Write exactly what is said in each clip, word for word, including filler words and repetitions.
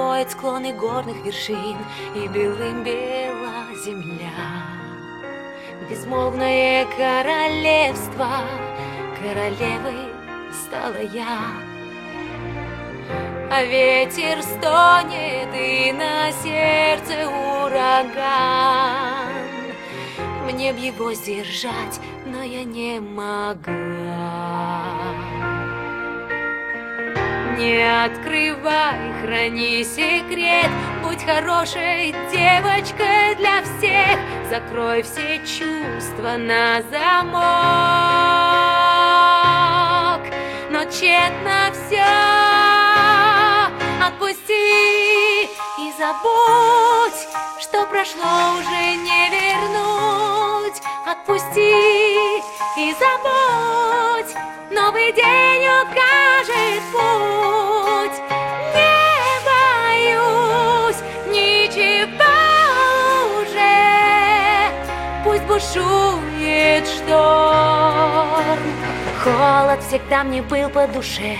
укроет склоны горных вершин, и белым бела земля. Безмолвное королевство, королевой стала я. А ветер стонет, и на сердце ураган. Мне б его сдержать, но я не могла. Не открывай, храни секрет, будь хорошей девочкой для всех. Закрой все чувства на замок, но тщетно все. Отпусти и забудь, что прошло, уже не вернуть. Отпусти и забудь, новый день укажет путь. Не боюсь ничего уже, пусть бушует шторм. Холод всегда мне был по душе.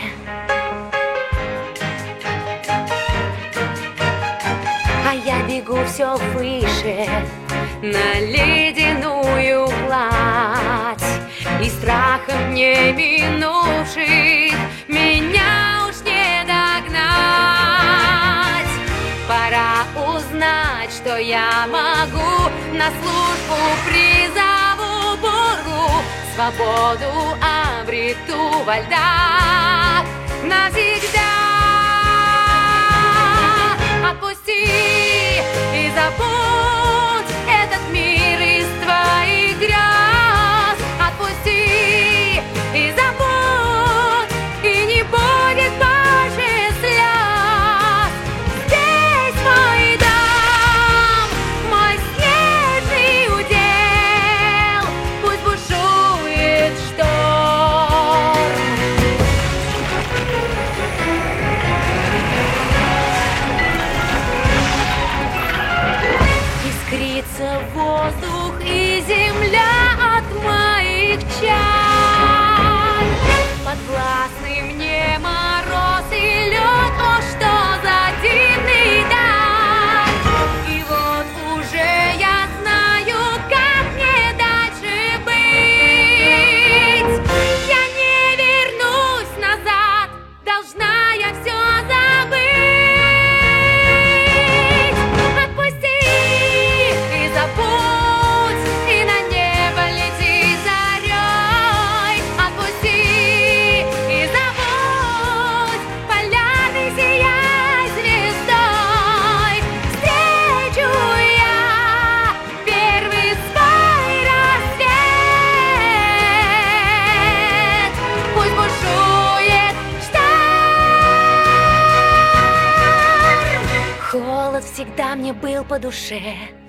Я бегу все выше на ледяную гладь, и страхом не минувших меня уж не догнать. Пора узнать, что я могу, на службу призову бургу, свободу обрету во льдах навсегда. Отпусти и забудь этот мир из твоих грез. Отпусти и забудь, и не будет больше слез. Здесь мой дом, мой снежный удел, пусть бушует шторм. Искрится воздух и земля от моих чар. Подвластный мне мороз и лед, о, что за дивный дар. И вот уже я знаю, как мне дальше быть. Я не вернусь назад, должна я все забыть. Отпусти и забудь, и на небо лети зарей. Отпусти и забудь, полярный сияй звездой. Встречу я первый свой рассвет, пусть бушует шторм. Холод всегда мне был по душе.